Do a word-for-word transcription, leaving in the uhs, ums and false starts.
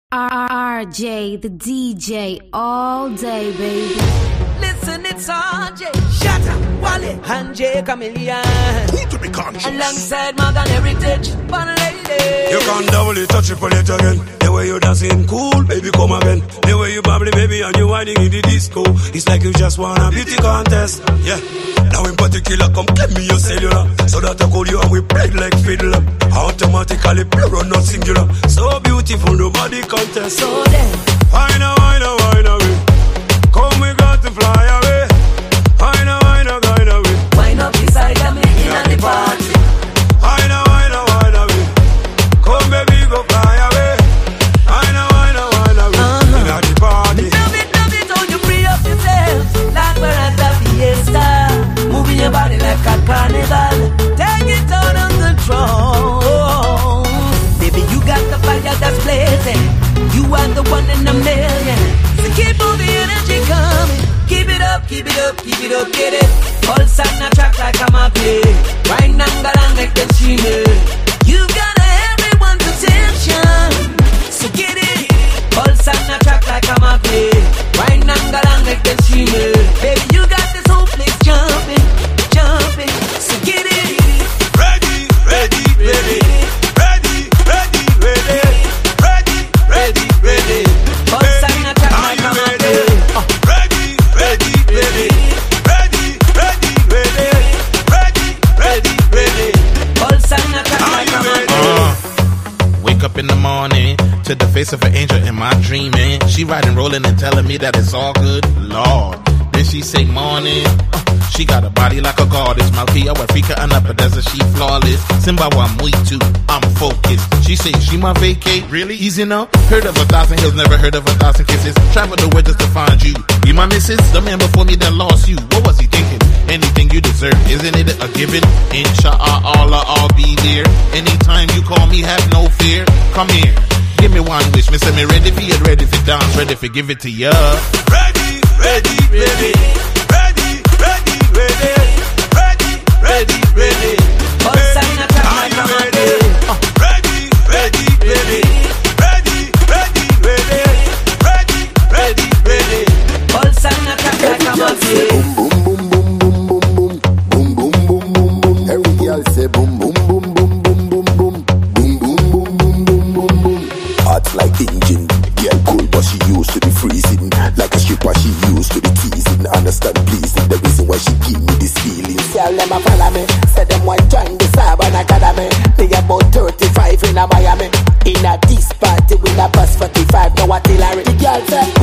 R J, the D J, all day, baby. Listen, it's R J. Shut up, Wally. And J Chameleon. Who to be conscious? Alongside Morgan Heritage, fun lady. You can double it, touch it, pull it again. The way you dancing, cool, baby, come again. The way you bubbly, baby, and you whining in the disco. It's like you just won a beauty contest. Yeah. Now in particular, come give me your cellular, so that I call you and we play like fiddle. Automatically plural, not singular. So beautiful, nobody contest. So then, wine a, wine a, wine away. Come, we got to fly away. Wine a, wine a, wine away. Wine up beside me in the party. Wine a, wine a, wine away. Come, baby, go fly away. Wine a, wine a, wine away. Uh-huh. In the party. Love it, love it, how you free up yourself. Like we're at the fiesta. Moving your body like a carnival. Take it out on control. Baby, you got the fire that's blazing. You are the one in a million. So keep all the energy coming. Keep it up, keep it up, keep it up, get it. Pulse on a track like I'm a play. Right now, I'm like the streamer. You got everyone's attention. So get it. Pulse on a track like I'm a play. Right now, I'm like the streamer. Baby, you got this whole place jumping, jumping. So get it. Ready, ready, ready. Ready, ready, ready. Ready, ready, ready. Pulse on a track like I'm a play. Ready, ready, ready. Ready, ready, ready. Ready, ready, ready. Pulse on a track like I'm a play. Wake up in the morning to the face of an angel in my dreaming. She riding, rolling, and telling me that it's all good, Lord. Then she say morning. Uh, she got a body like a goddess. Malkia, Africa, and upper desert, she flawless. Simba, I'm weak too, I'm focused. She say she my vacate, really easy now. Heard of a thousand hills, never heard of a thousand kisses. Travel the world just to find you. You my missus, the man before me that lost you. What was he thinking? Anything you deserve, isn't it a given? Insha'Allah, I'll be there. Anytime you call me, have no fear. Come here, give me one wish. Me say me ready for it, ready for dance, ready for give it to ya. Ready, ready, ready. Ready, ready, ready. Ready, ready, ready. Pulse on a track like I'm a play. Ready, ready, ready. Ready, ready, ready. Ready, ready, ready. Pulse on a track like I'm a play. Say boom boom boom boom boom boom boom boom boom boom boom boom boom boom. Hot like engine, girl cool but she used to the freezing. Like a stripper she used to the teasing. Understand pleasing the reason why she give me this feeling. Girl them a follow me, say them want join the Urban Academy. They about thirty-five in a Miami. In a this party with a bus forty-five, now what Hillary. The girl say